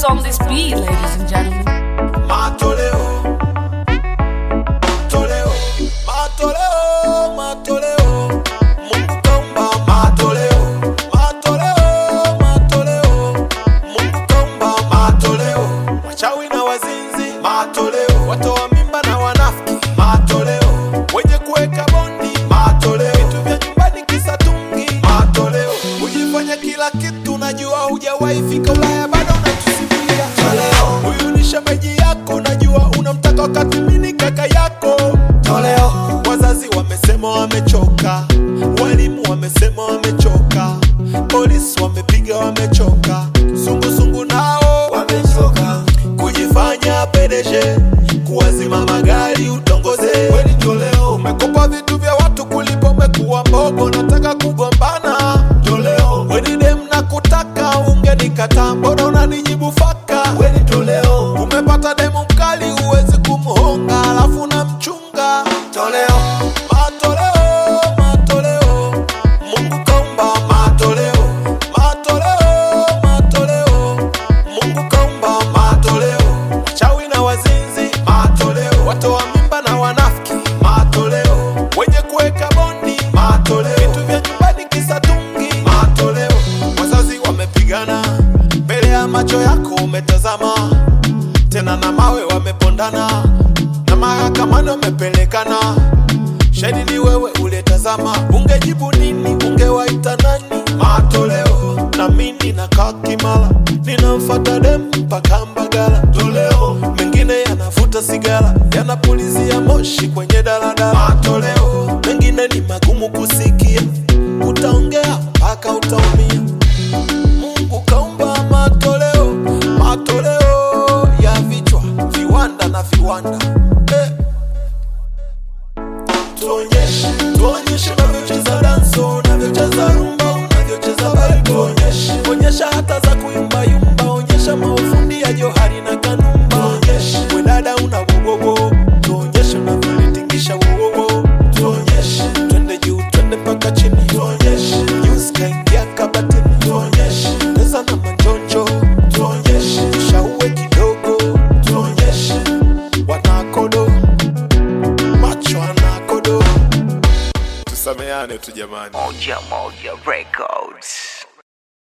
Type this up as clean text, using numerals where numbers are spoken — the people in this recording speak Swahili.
Who's on this beat, ladies and gentlemen? Matoleo, Toleo, Matoleo, Matoleo, Mungu kaumba Matoleo, Matoleo, Matoleo, Mungu kaumba Matoleo, wachawi na wazinzi Matoleo, watoa mimba na wanafiki Matoleo, wenye kuweka bondi Matoleo, vitu vya nyumbani kisa tungi Matoleo, ujifanya kila kitu najua hujawahi fika Ulaya bado unatusimulia Toleo, huyu ni shemeji yako najua unamtaka wakati mimi kaka yako Toleo, wazazi wamesema wamechoka, walimu wamesema wamechoka, polisi wamepiga wamechoka, sungu nao wamechoka, kujifanya pedeje, kuwazima magari utongoze. Weni Toleo, umekopa vitu vya watu kulipo, umekuwa mbogo nataka kugombana Toleo, weni dem na kutaka ungenikata, mbona unanijibu faka. Weni Toleo, umepata demu mkali uwezi kumhonga alafu na mchunga Toleo, Matoleo, Matoleo, Mungu kaumba Matoleo, Matoleo, Matoleo, Mungu kaumba Matoleo, wachawi na wazinzi Matoleo, watoa mimba na wanafiki Matoleo, wenye kuweka bondi Matoleo, vitu vya nyumbani kisa tungi Matoleo, wazazi wamepigana mbele ya macho yako umetazama, tena na mawe wamepondana, na mahakamani wamepelekana, shahidi ni wewe uletazama, ungejibu nini? Ungewaita nani? Matoleo, na mimi nakaa Kimara, ninamfuata dem mpaka Mbagala Toleo, mengine yanavuta sigara, yanapulizia moshi kwenye daladala Matoleo, mengine ni magumu kusikia, utaongea mpaka utaumia. Mungu kaumba Matoleo, Matoleo ya vichwa, viwanda na viwanda Tuonyeshe unavyocheza danso, unavyocheza rumba, unavyocheza baiko. Onyesha hata za kuyumba yumba, onyesha maufundi ya Johari na Kanumba. We dada una wowowo, tuonyeshe unavyolitingisha wowowo. Twende juu, twende mpaka chini. News kaingia kabatini. Pesa na manjonjo. Shauwe kidogo. Wanakodo, macho wanakodo. Tusameane tu jamani. Moja Records.